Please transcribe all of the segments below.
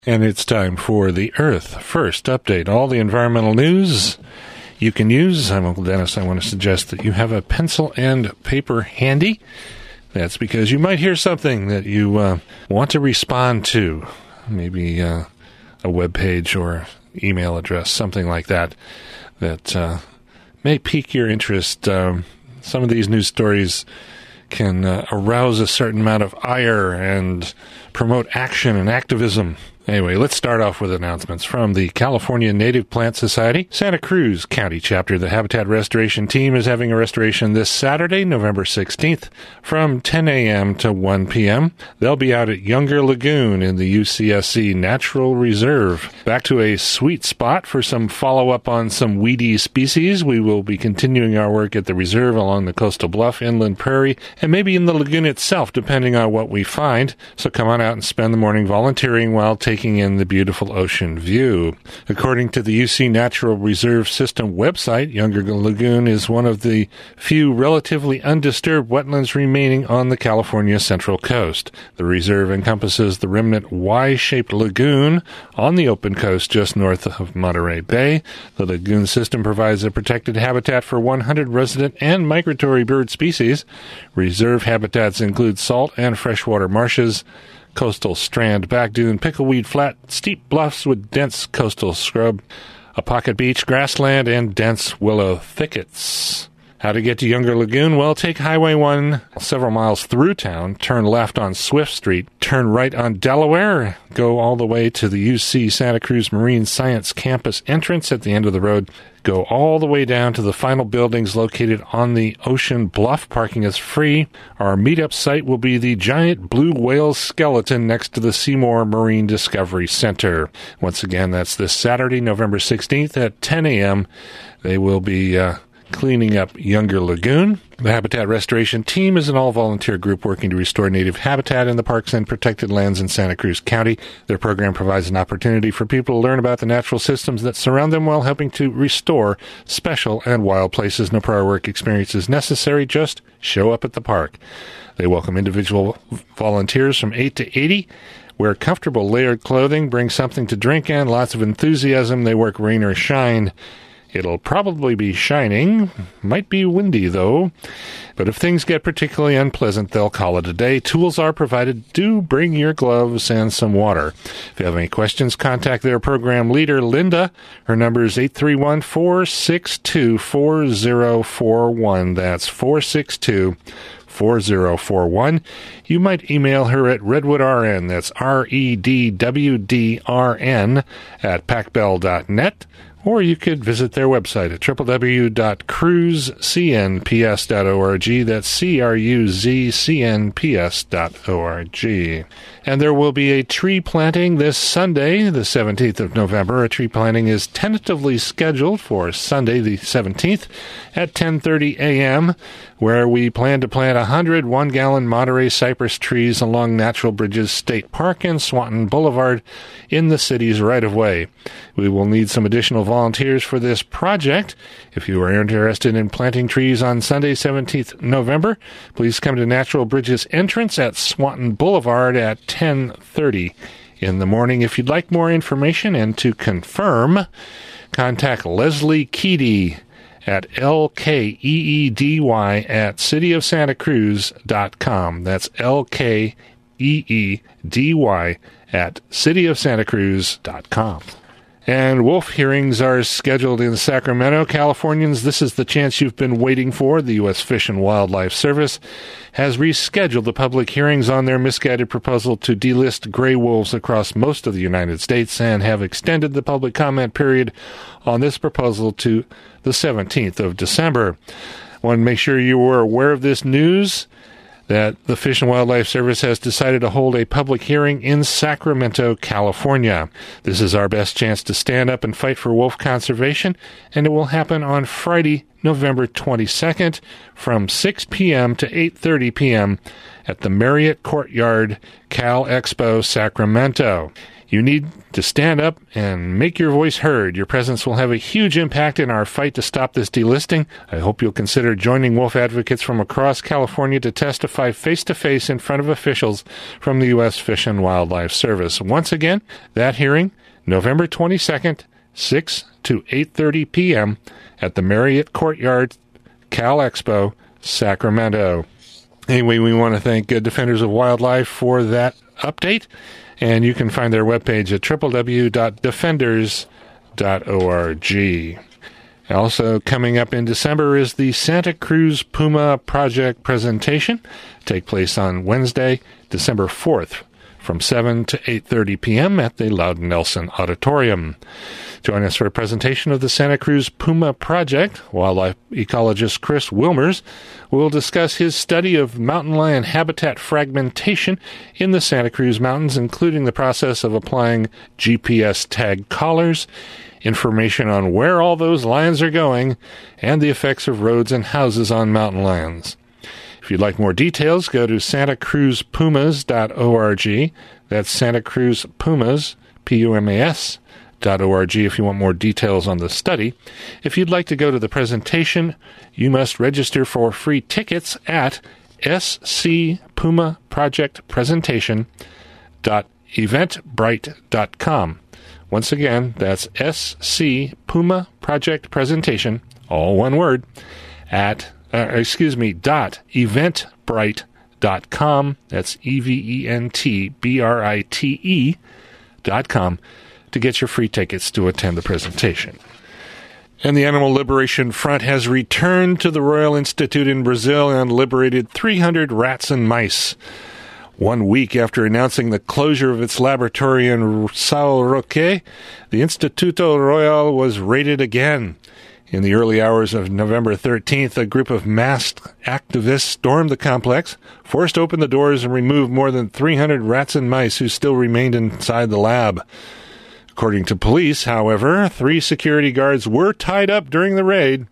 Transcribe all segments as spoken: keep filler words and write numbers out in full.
And it's time for the Earth First Update. All the environmental news you can use. I'm Uncle Dennis. I want to suggest that you have a pencil and paper handy. That's because you might hear something that you uh, want to respond to. Maybe uh, a web page or email address, something like that, that uh, may pique your interest. Um, some of these news stories can uh, arouse a certain amount of ire and promote action and activism. Anyway, let's start off with announcements from the California Native Plant Society. Santa Cruz County chapter, the Habitat Restoration Team, is having a restoration this Saturday, November sixteenth, from ten a.m. to one p.m. They'll be out at Younger Lagoon in the U C S C Natural Reserve. Back to a sweet spot for some follow-up on some weedy species. We will be continuing our work at the reserve along the coastal bluff, inland prairie, and maybe in the lagoon itself, depending on what we find. So come on out and spend the morning volunteering while taking taking in the beautiful ocean view. According to the U C Natural Reserve System website, Younger Lagoon is one of the few relatively undisturbed wetlands remaining on the California Central Coast. The reserve encompasses the remnant Y-shaped lagoon on the open coast just north of Monterey Bay. The lagoon system provides a protected habitat for one hundred resident and migratory bird species. Reserve habitats include salt and freshwater marshes, coastal strand, back dune, pickleweed flat, steep bluffs with dense coastal scrub, a pocket beach, grassland, and dense willow thickets. How to get to Younger Lagoon? Well, take Highway one several miles through town, turn left on Swift Street, turn right on Delaware, go all the way to the U C Santa Cruz Marine Science Campus entrance at the end of the road, go all the way down to the final buildings located on the Ocean Bluff. Parking is free. Our meetup site will be the giant blue whale skeleton next to the Seymour Marine Discovery Center. Once again, that's this Saturday, November sixteenth at ten a.m. They will be uh, cleaning up Younger Lagoon. The Habitat Restoration Team is an all-volunteer group working to restore native habitat in the parks and protected lands in Santa Cruz County. Their program provides an opportunity for people to learn about the natural systems that surround them while helping to restore special and wild places. No prior work experience is necessary. Just show up at the park. They welcome individual volunteers from eight to eighty. Wear comfortable layered clothing, bring something to drink, and lots of enthusiasm. They work rain or shine. It'll probably be shining. Might be windy, though. But if things get particularly unpleasant, they'll call it a day. Tools are provided. Do bring your gloves and some water. If you have any questions, contact their program leader, Linda. Her number is eight three one, four six two, four zero four one. That's four six two, four zero four one. You might email her at redwoodrn, that's R E D W D R N, at packbell dot net. Or you could visit their website at w w w dot cruz c n p s dot org. That's C R U Z C N P S dot org. And there will be a tree planting this Sunday, the seventeenth of November. A tree planting is tentatively scheduled for Sunday, the seventeenth, at ten thirty a.m., where we plan to plant one hundred one-gallon Monterey cypress trees along Natural Bridges State Park and Swanton Boulevard in the city's right-of-way. We will need some additional volunteers for this project. If you are interested in planting trees on Sunday, seventeenth of November, please come to Natural Bridges entrance at Swanton Boulevard at ten thirty in the morning. If you'd like more information and to confirm, contact Leslie Keedy at L K E E D Y at city of santa cruz dot com. That's L K E E D Y at city of santa cruz dot com. And wolf hearings are scheduled in Sacramento. Californians, this is the chance you've been waiting for. The U S Fish and Wildlife Service has rescheduled the public hearings on their misguided proposal to delist gray wolves across most of the United States and have extended the public comment period on this proposal to the seventeenth of December. I want to make sure you were aware of this news, that the Fish and Wildlife Service has decided to hold a public hearing in Sacramento, California. This is our best chance to stand up and fight for wolf conservation, and it will happen on Friday, November twenty-second, from six p.m. to eight thirty p.m. at the Marriott Courtyard, Cal Expo, Sacramento. You need to stand up and make your voice heard. Your presence will have a huge impact in our fight to stop this delisting. I hope you'll consider joining wolf advocates from across California to testify face-to-face in front of officials from the U S Fish and Wildlife Service. Once again, that hearing, November twenty-second, six to eight thirty p.m. at the Marriott Courtyard, Cal Expo, Sacramento. Anyway, we want to thank uh, Defenders of Wildlife for that update. And you can find their webpage at w w w dot defenders dot org. Also coming up in December is the Santa Cruz Puma Project presentation. Take place on Wednesday, December fourth, from seven to eight thirty p.m. at the Loudon Nelson Auditorium. Join us for a presentation of the Santa Cruz Puma Project. Wildlife ecologist Chris Wilmers will discuss his study of mountain lion habitat fragmentation in the Santa Cruz Mountains, including the process of applying G P S tag collars, information on where all those lions are going, and the effects of roads and houses on mountain lions. If you'd like more details, go to santa cruz pumas dot org. That's Santa Cruz Pumas, P U M A S, dot org if you want more details on the study. If you'd like to go to the presentation, you must register for free tickets at s c puma project presentation dot eventbrite dot com. Once again, that's S C Puma Project Presentation, all one word, at Uh, excuse me, dot eventbrite dot com. That's E V E N T B R I T E dot com to get your free tickets to attend the presentation. And the Animal Liberation Front has returned to the Royal Institute in Brazil and liberated three hundred rats and mice. One week after announcing the closure of its laboratory in São Roque, the Instituto Royal was raided again. In the early hours of November thirteenth, a group of masked activists stormed the complex, forced open the doors, and removed more than three hundred rats and mice who still remained inside the lab. According to police, however, three security guards were tied up during the raid.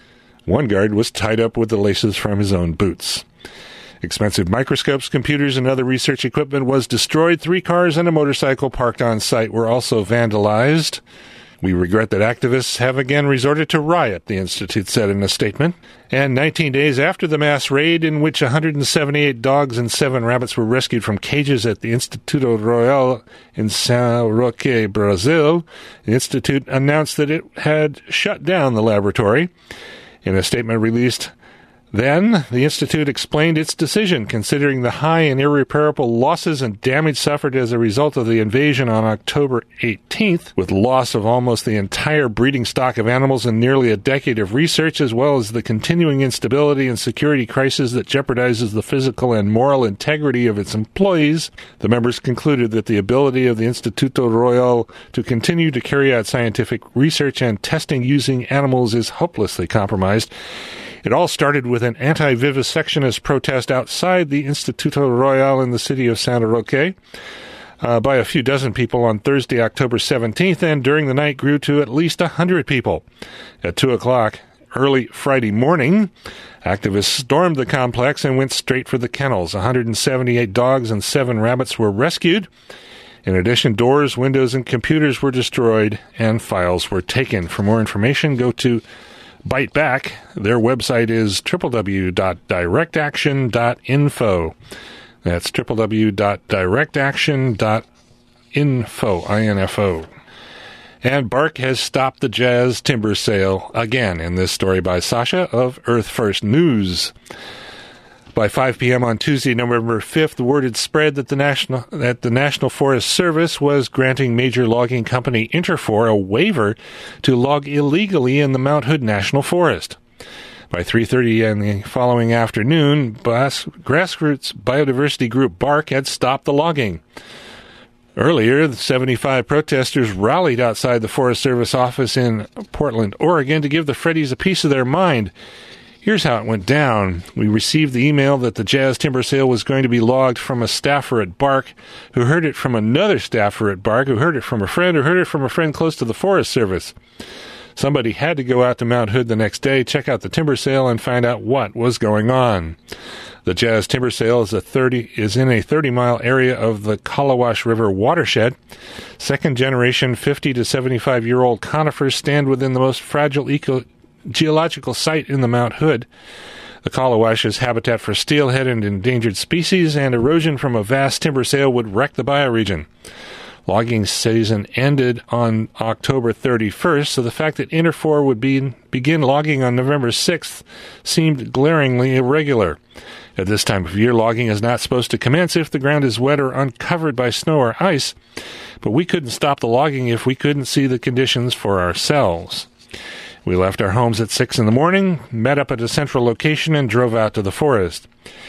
One guard was tied up with the laces from his own boots. Expensive microscopes, computers, and other research equipment was destroyed. Three cars and a motorcycle parked on site were also vandalized. We regret that activists have again resorted to riot, the Institute said in a statement. And nineteen days after the mass raid, in which one hundred seventy-eight dogs and seven rabbits were rescued from cages at the Instituto Royal in São Roque, Brazil, the Institute announced that it had shut down the laboratory. In a statement released then, the Institute explained its decision, considering the high and irreparable losses and damage suffered as a result of the invasion on October eighteenth, with loss of almost the entire breeding stock of animals and nearly a decade of research, as well as the continuing instability and security crisis that jeopardizes the physical and moral integrity of its employees. The members concluded that the ability of the Instituto Royal to continue to carry out scientific research and testing using animals is hopelessly compromised. It all started with an anti-vivisectionist protest outside the Instituto Royal in the city of São Roque uh, by a few dozen people on Thursday, October seventeenth, and during the night grew to at least one hundred people. At two o'clock early Friday morning, activists stormed the complex and went straight for the kennels. one hundred seventy-eight dogs and seven rabbits were rescued. In addition, doors, windows, and computers were destroyed, and files were taken. For more information, go to Bite Back. Their website is w w w dot direct action dot info. That's w w w dot direct action dot info, I N F O. And Bark has stopped the jazz timber sale again, in this story by Sasha of Earth First News. By five p.m. on Tuesday, November fifth, the word had spread that the National that the National Forest Service was granting major logging company Interfor a waiver to log illegally in the Mount Hood National Forest. By three thirty in the following afternoon, grassroots biodiversity group Bark had stopped the logging. Earlier, the seventy-five protesters rallied outside the Forest Service office in Portland, Oregon, to give the Freddies a piece of their mind. Here's how it went down. We received the email that the jazz timber sale was going to be logged from a staffer at Bark, who heard it from another staffer at Bark, who heard it from a friend, who heard it from a friend close to the Forest Service. Somebody had to go out to Mount Hood the next day, check out the timber sale, and find out what was going on. The Jazz timber sale is a thirty is in a thirty-mile area of the Kallawash River watershed. Second-generation fifty to seventy-five-year-old conifers stand within the most fragile eco- geological site in the Mount Hood. The Kallawash is habitat for steelhead and endangered species, and erosion from a vast timber sale would wreck the bioregion. Logging season ended on October thirty-first, so the fact that Interfor would be, begin logging on November sixth seemed glaringly irregular. At this time of year, logging is not supposed to commence if the ground is wet or uncovered by snow or ice, but we couldn't stop the logging if we couldn't see the conditions for ourselves. We left our homes at six in the morning, met up at a central location, and drove out to the forest.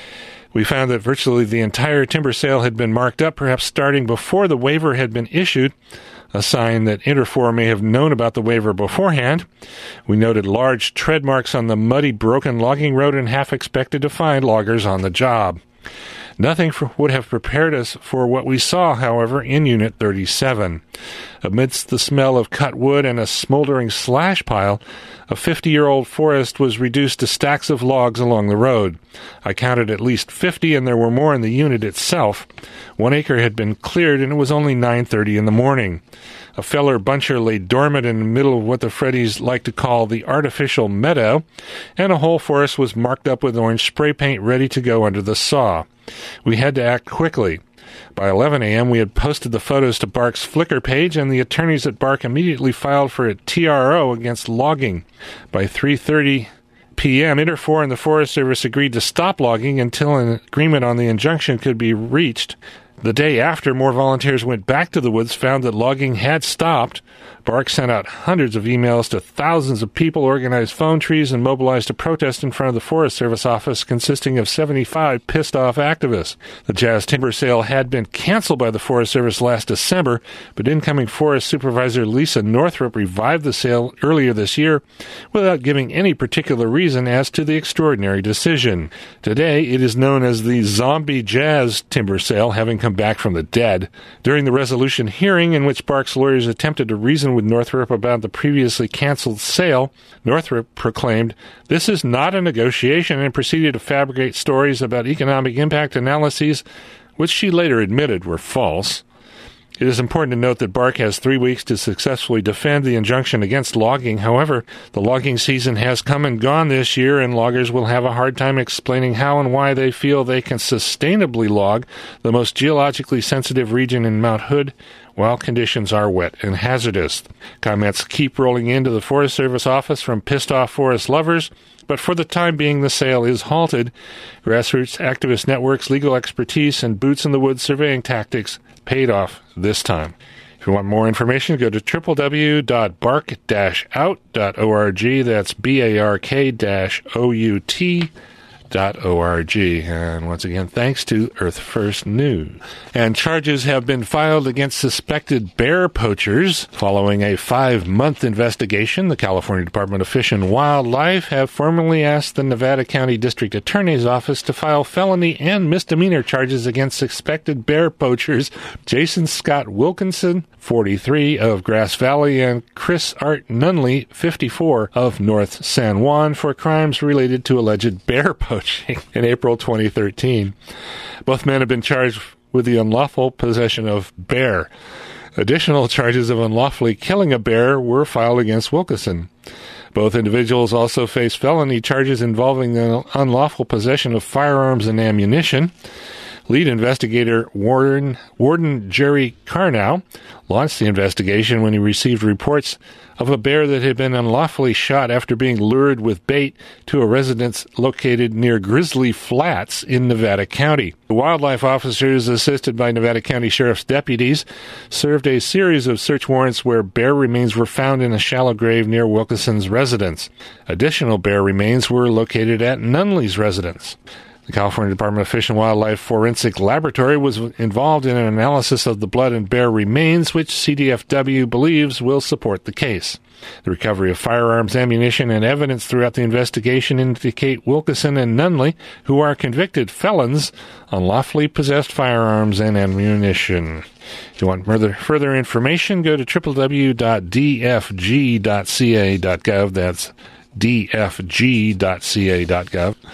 We found that virtually the entire timber sale had been marked up, perhaps starting before the waiver had been issued, a sign that Interfor may have known about the waiver beforehand. We noted large tread marks on the muddy, broken logging road and half expected to find loggers on the job. Nothing for, would have prepared us for what we saw, however, in Unit thirty-seven. Amidst the smell of cut wood and a smoldering slash pile, a fifty-year-old forest was reduced to stacks of logs along the road. I counted at least fifty, and there were more in the unit itself. One acre had been cleared, and it was only nine thirty in the morning. A feller buncher lay dormant in the middle of what the Freddies like to call the artificial meadow, and a whole forest was marked up with orange spray paint ready to go under the saw. We had to act quickly. By eleven a.m., we had posted the photos to Bark's Flickr page, and the attorneys at Bark immediately filed for a T R O against logging. By three thirty p.m., Interfor and the Forest Service agreed to stop logging until an agreement on the injunction could be reached. The day after, more volunteers went back to the woods, found that logging had stopped. Bark sent out hundreds of emails to thousands of people, organized phone trees, and mobilized a protest in front of the Forest Service office consisting of seventy-five pissed-off activists. The Jazz timber sale had been canceled by the Forest Service last December, but incoming Forest Supervisor Lisa Northrup revived the sale earlier this year without giving any particular reason as to the extraordinary decision. Today, it is known as the Zombie Jazz timber sale, having come back from the dead. During the resolution hearing, in which Bark's lawyers attempted to reason with Northrup about the previously canceled sale, Northrup proclaimed, "This is not a negotiation," and proceeded to fabricate stories about economic impact analyses, which she later admitted were false. It is important to note that Bark has three weeks to successfully defend the injunction against logging. However, the logging season has come and gone this year, and loggers will have a hard time explaining how and why they feel they can sustainably log the most geologically sensitive region in Mount Hood while conditions are wet and hazardous. Comments keep rolling into the Forest Service office from pissed-off forest lovers, but for the time being, the sale is halted. Grassroots activist networks, legal expertise, and boots-in-the-woods surveying tactics paid off this time. If you want more information, go to w w w dot bark dash out dot org. That's B A R K O U T dot org. And once again, thanks to Earth First News. And charges have been filed against suspected bear poachers. Following a five-month investigation, the California Department of Fish and Wildlife have formally asked the Nevada County District Attorney's Office to file felony and misdemeanor charges against suspected bear poachers Jason Scott Wilkinson, forty-three, of Grass Valley, and Chris Art Nunley, fifty-four, of North San Juan, for crimes related to alleged bear poaching in April twenty thirteen. Both men have been charged with the unlawful possession of bear. Additional charges of unlawfully killing a bear were filed against Wilkinson. Both individuals also face felony charges involving the unlawful possession of firearms and ammunition. Lead investigator Warden, Warden Jerry Carnow launched the investigation when he received reports of a bear that had been unlawfully shot after being lured with bait to a residence located near Grizzly Flats in Nevada County. The wildlife officers, assisted by Nevada County Sheriff's deputies, served a series of search warrants where bear remains were found in a shallow grave near Wilkinson's residence. Additional bear remains were located at Nunley's residence. The California Department of Fish and Wildlife Forensic Laboratory was involved in an analysis of the blood and bear remains, which C D F W believes will support the case. The recovery of firearms, ammunition, and evidence throughout the investigation indicate Wilkinson and Nunley, who are convicted felons, unlawfully possessed firearms and ammunition. If you want further, further information, go to w w w dot d f g dot c a dot gov. That's d f g dot c a dot gov.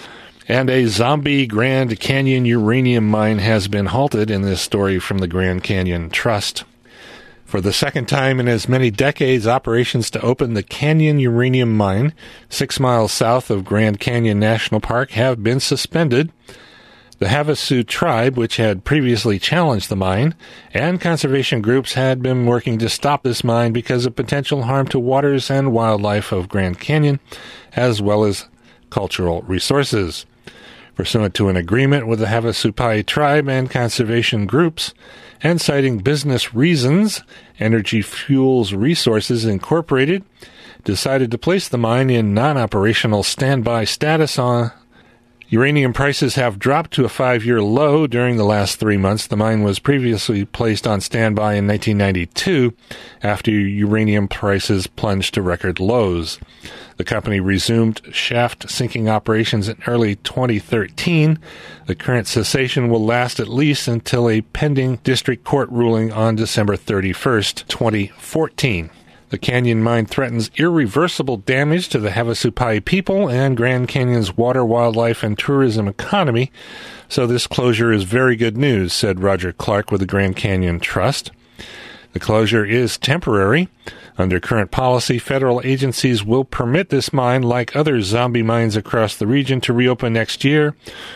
And a zombie Grand Canyon uranium mine has been halted in this story from the Grand Canyon Trust. For the second time in as many decades, operations to open the Canyon Uranium Mine, six miles south of Grand Canyon National Park, have been suspended. The Havasu tribe, which had previously challenged the mine, and conservation groups had been working to stop this mine because of potential harm to waters and wildlife of Grand Canyon, as well as cultural resources. Pursuant to an agreement with the Havasupai tribe and conservation groups, and citing business reasons, Energy Fuels Resources Incorporated decided to place the mine in non-operational standby status. On uranium prices have dropped to a five-year low during the last three months. The mine was previously placed on standby in nineteen ninety-two after uranium prices plunged to record lows. The company resumed shaft sinking operations in early twenty thirteen. The current cessation will last at least until a pending district court ruling on December thirty-first, twenty fourteen. The Canyon Mine threatens irreversible damage to the Havasupai people and Grand Canyon's water, wildlife, and tourism economy, so this closure is very good news, said Roger Clark with the Grand Canyon Trust. The closure is temporary. Under current policy, federal agencies will permit this mine, like other zombie mines across the region, to reopen next year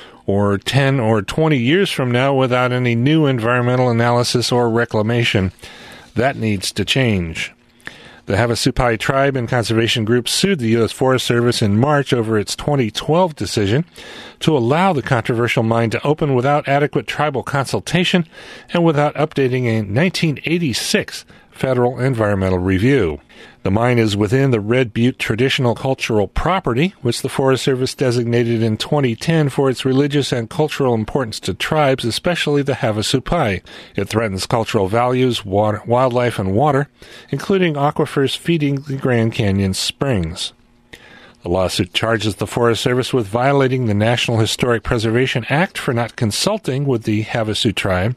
or ten or twenty years from now without any new environmental analysis or reclamation. That needs to change. The Havasupai tribe and conservation groups sued the U S Forest Service in March over its twenty twelve decision to allow the controversial mine to open without adequate tribal consultation and without updating a nineteen eighty-six federal environmental review. The mine is within the Red Butte Traditional Cultural Property, which the Forest Service designated in twenty ten for its religious and cultural importance to tribes, especially the Havasupai. It threatens cultural values, water, wildlife, and water, including aquifers feeding the Grand Canyon springs. The lawsuit charges the Forest Service with violating the National Historic Preservation Act for not consulting with the Havasu tribe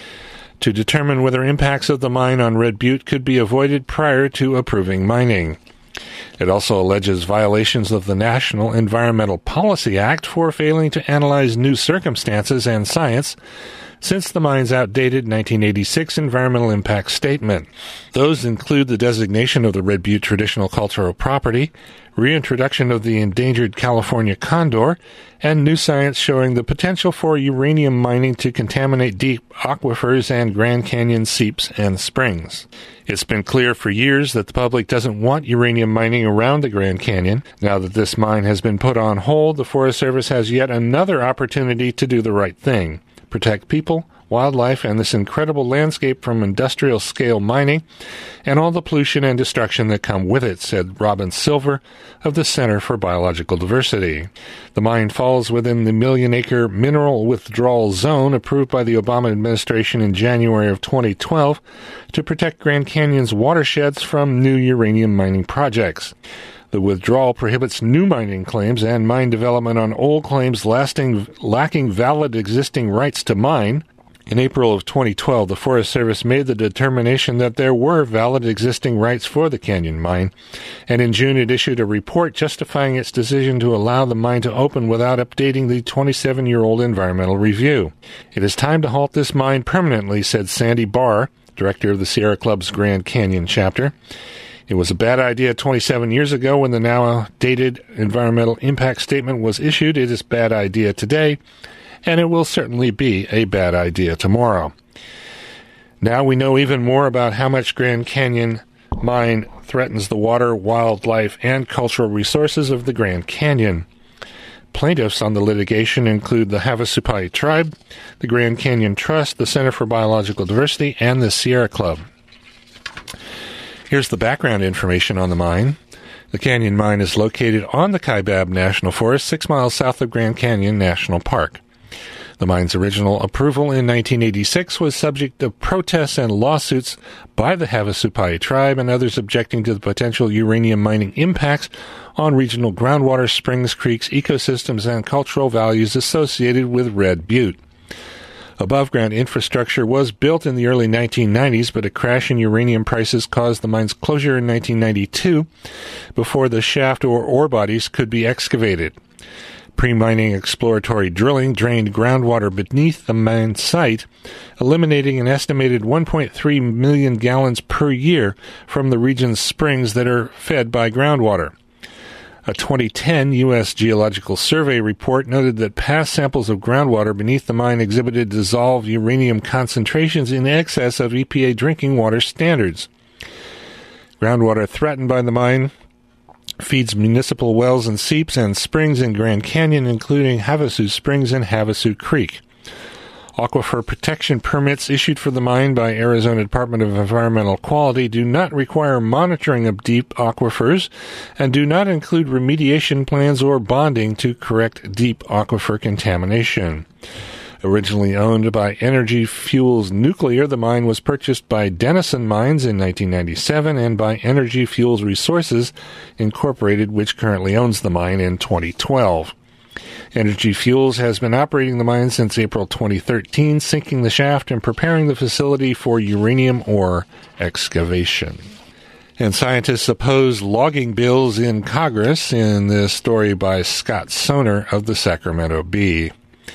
to determine whether impacts of the mine on Red Butte could be avoided prior to approving mining. It also alleges violations of the National Environmental Policy Act for failing to analyze new circumstances and science since the mine's outdated nineteen eighty-six environmental impact statement. Those include the designation of the Red Butte Traditional Cultural Property, reintroduction of the endangered California condor, and new science showing the potential for uranium mining to contaminate deep aquifers and Grand Canyon seeps and springs. It's been clear for years that the public doesn't want uranium mining around the Grand Canyon. Now that this mine has been put on hold, the Forest Service has yet another opportunity to do the right thing: protect people, wildlife, and this incredible landscape from industrial-scale mining and all the pollution and destruction that come with it, said Robin Silver of the Center for Biological Diversity. The mine falls within the million-acre mineral withdrawal zone approved by the Obama administration in January of twenty twelve to protect Grand Canyon's watersheds from new uranium mining projects. The withdrawal prohibits new mining claims and mine development on old claims lasting, lacking valid existing rights to mine. In April of twenty twelve, the Forest Service made the determination that there were valid existing rights for the Canyon Mine, and in June it issued a report justifying its decision to allow the mine to open without updating the twenty-seven-year-old environmental review. It is time to halt this mine permanently, said Sandy Barr, director of the Sierra Club's Grand Canyon chapter. It was a bad idea twenty-seven years ago when the now outdated environmental impact statement was issued. It is a bad idea today, and it will certainly be a bad idea tomorrow. Now we know even more about how much Grand Canyon Mine threatens the water, wildlife, and cultural resources of the Grand Canyon. Plaintiffs on the litigation include the Havasupai tribe, the Grand Canyon Trust, the Center for Biological Diversity, and the Sierra Club. Here's the background information on the mine. The Canyon Mine is located on the Kaibab National Forest, six miles south of Grand Canyon National Park. The mine's original approval in nineteen eighty-six was subject to protests and lawsuits by the Havasupai tribe and others objecting to the potential uranium mining impacts on regional groundwater, springs, creeks, ecosystems, and cultural values associated with Red Butte. Above-ground infrastructure was built in the early nineteen nineties, but a crash in uranium prices caused the mine's closure in nineteen ninety-two before the shaft or ore bodies could be excavated. Pre-mining exploratory drilling drained groundwater beneath the mine site, eliminating an estimated one point three million gallons per year from the region's springs that are fed by groundwater. A twenty ten U S Geological Survey report noted that past samples of groundwater beneath the mine exhibited dissolved uranium concentrations in excess of E P A drinking water standards. Groundwater threatened by the mine feeds municipal wells and seeps and springs in Grand Canyon, including Havasu Springs and Havasu Creek. Aquifer protection permits issued for the mine by Arizona Department of Environmental Quality do not require monitoring of deep aquifers and do not include remediation plans or bonding to correct deep aquifer contamination. Originally owned by Energy Fuels Nuclear, the mine was purchased by Denison Mines in nineteen ninety-seven and by Energy Fuels Resources, Incorporated, which currently owns the mine, in twenty twelve. Energy Fuels has been operating the mine since April twenty thirteen, sinking the shaft and preparing the facility for uranium ore excavation. And scientists oppose logging bills in Congress, in this story by Scott Soner of the Sacramento Bee.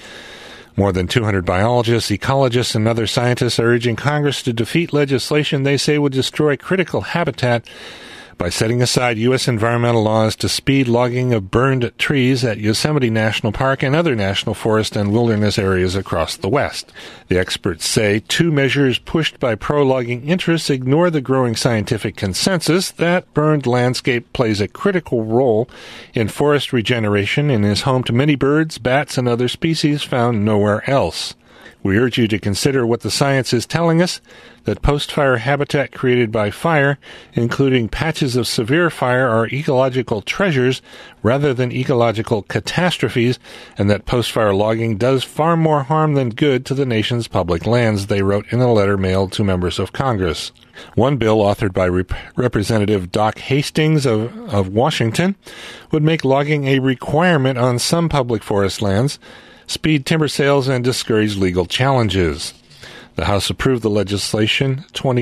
More than two hundred biologists, ecologists, and other scientists are urging Congress to defeat legislation they say would destroy critical habitat by setting aside U S environmental laws to speed logging of burned trees at Yosemite National Park and other national forest and wilderness areas across the West. The experts say two measures pushed by pro-logging interests ignore the growing scientific consensus that burned landscape plays a critical role in forest regeneration and is home to many birds, bats, and other species found nowhere else. We urge you to consider what the science is telling us, that post-fire habitat created by fire, including patches of severe fire, are ecological treasures rather than ecological catastrophes, and that post-fire logging does far more harm than good to the nation's public lands, they wrote in a letter mailed to members of Congress. One bill, authored by Rep- Representative Doc Hastings of, of Washington, would make logging a requirement on some public forest lands, speed timber sales, and discourage legal challenges. The House approved the legislation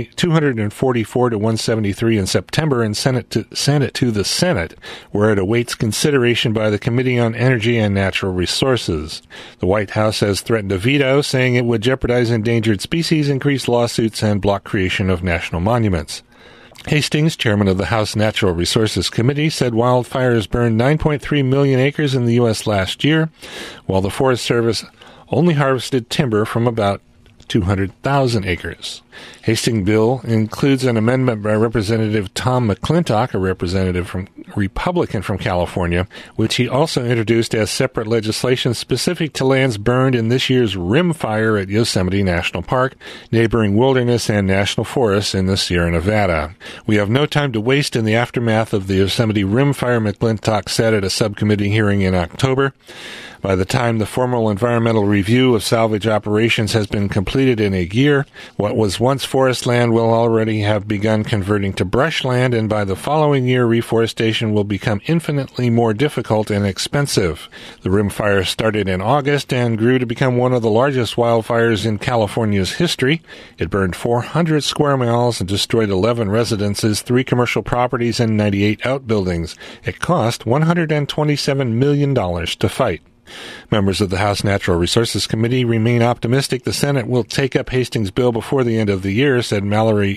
two forty-four to one seventy-three in September and sent it, to, sent it to the Senate, where it awaits consideration by the Committee on Energy and Natural Resources. The White House has threatened a veto, saying it would jeopardize endangered species, increase lawsuits, and block creation of national monuments. Hastings, chairman of the House Natural Resources Committee, said wildfires burned nine point three million acres in the U S last year, while the Forest Service only harvested timber from about two hundred thousand acres. Hastings' bill includes an amendment by Representative Tom McClintock, a representative from Republican from California, which he also introduced as separate legislation specific to lands burned in this year's Rim Fire at Yosemite National Park, neighboring wilderness and national forests in the Sierra Nevada. We have no time to waste in the aftermath of the Yosemite Rim Fire, McClintock said at a subcommittee hearing in October. By the time the formal environmental review of salvage operations has been completed in a year, what was once forest land will already have begun converting to brushland, and by the following year, reforestation will become infinitely more difficult and expensive. The Rim Fire started in August and grew to become one of the largest wildfires in California's history. It burned four hundred square miles and destroyed eleven residences, three commercial properties, and ninety-eight outbuildings. It cost one hundred twenty-seven million dollars to fight. Members of the House Natural Resources Committee remain optimistic the Senate will take up Hastings' bill before the end of the year, said Mallory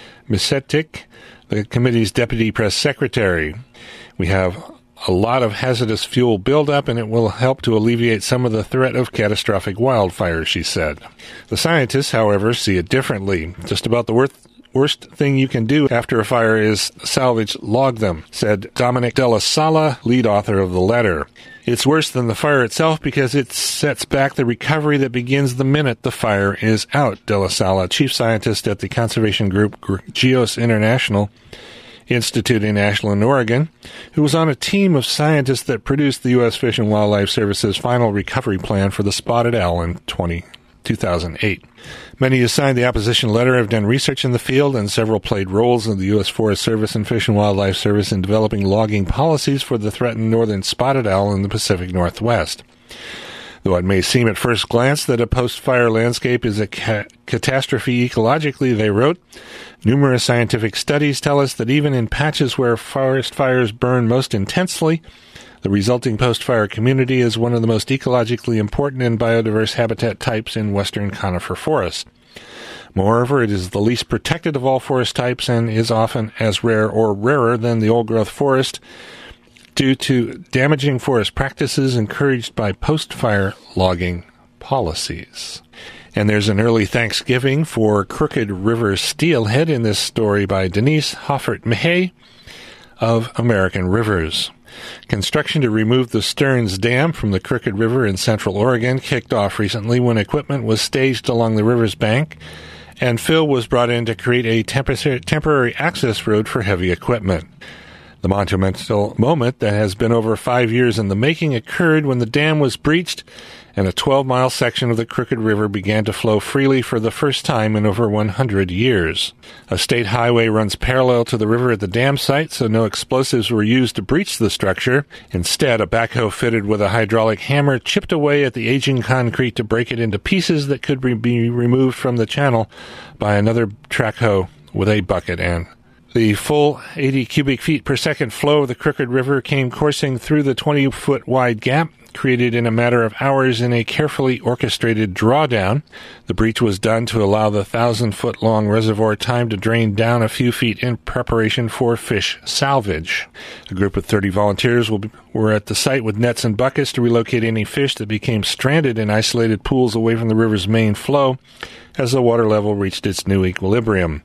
Misetic, the committee's deputy press secretary. We have a lot of hazardous fuel buildup, and it will help to alleviate some of the threat of catastrophic wildfires, she said. The scientists, however, see it differently. Just about the worth Worst thing you can do after a fire is salvage log them, said Dominic Della Sala, lead author of the letter. It's worse than the fire itself because it sets back the recovery that begins the minute the fire is out, Della Sala, chief scientist at the conservation group Geos International Institute in Ashland, Oregon, who was on a team of scientists that produced the U S Fish and Wildlife Service's final recovery plan for the spotted owl in two thousand eight. Many who signed the opposition letter have done research in the field, and several played roles in the U S Forest Service and Fish and Wildlife Service in developing logging policies for the threatened northern spotted owl in the Pacific Northwest. Though it may seem at first glance that a post-fire landscape is a ca- catastrophe ecologically, they wrote, numerous scientific studies tell us that even in patches where forest fires burn most intensely, the resulting post-fire community is one of the most ecologically important and biodiverse habitat types in western conifer forest. Moreover, it is the least protected of all forest types and is often as rare or rarer than the old-growth forest due to damaging forest practices encouraged by post-fire logging policies. And there's an early Thanksgiving for Crooked River steelhead in this story by Denise Hoffert-Mehay of American Rivers. Construction to remove the Stearns Dam from the Crooked River in central Oregon kicked off recently when equipment was staged along the river's bank and fill was brought in to create a tempor- temporary access road for heavy equipment. The monumental moment that has been over five years in the making occurred when the dam was breached and a twelve-mile section of the Crooked River began to flow freely for the first time in over one hundred years. A state highway runs parallel to the river at the dam site, so no explosives were used to breach the structure. Instead, a backhoe fitted with a hydraulic hammer chipped away at the aging concrete to break it into pieces that could be removed from the channel by another track hoe with a bucket and the full eighty cubic feet per second flow of the Crooked River came coursing through the twenty-foot wide gap, created in a matter of hours in a carefully orchestrated drawdown. The breach was done to allow the thousand-foot-long reservoir time to drain down a few feet in preparation for fish salvage. A group of thirty volunteers will be, were at the site with nets and buckets to relocate any fish that became stranded in isolated pools away from the river's main flow as the water level reached its new equilibrium.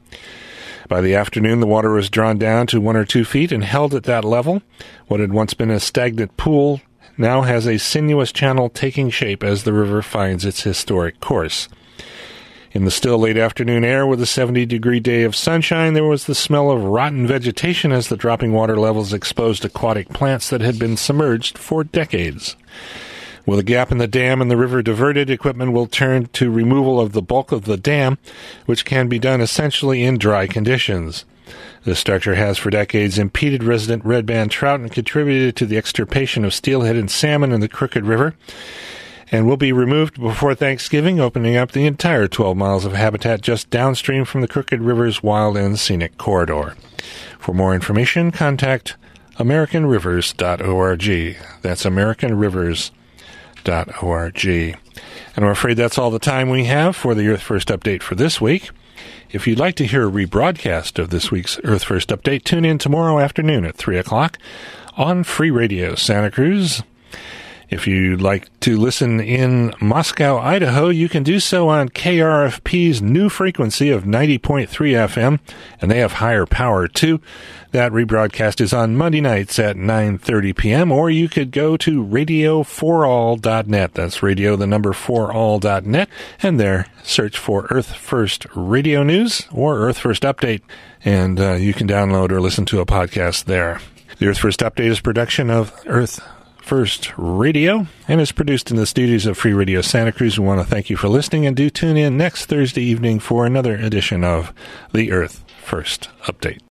By the afternoon, the water was drawn down to one or two feet and held at that level. What had once been a stagnant pool now has a sinuous channel taking shape as the river finds its historic course. In the still late afternoon air with a seventy-degree day of sunshine, there was the smell of rotten vegetation as the dropping water levels exposed aquatic plants that had been submerged for decades. With a gap in the dam and the river diverted, equipment will turn to removal of the bulk of the dam, which can be done essentially in dry conditions. This structure has for decades impeded resident red-band trout and contributed to the extirpation of steelhead and salmon in the Crooked River, and will be removed before Thanksgiving, opening up the entire twelve miles of habitat just downstream from the Crooked River's wild and scenic corridor. For more information, contact american rivers dot org. That's american rivers dot org. And I'm afraid that's all the time we have for the Earth First Update for this week. If you'd like to hear a rebroadcast of this week's Earth First Update, tune in tomorrow afternoon at three o'clock on Free Radio Santa Cruz. If you'd like to listen in Moscow, Idaho, you can do so on K R F P's new frequency of ninety point three F M, and they have higher power too. That rebroadcast is on Monday nights at nine thirty p.m., or you could go to radio for all dot net. That's radio, the number for all dot net, and there search for Earth First Radio News or Earth First Update, and uh, you can download or listen to a podcast there. The Earth First Update is a production of Earth First Radio and is produced in the studios of Free Radio Santa Cruz. We want to thank you for listening, and do tune in next Thursday evening for another edition of the Earth First Update.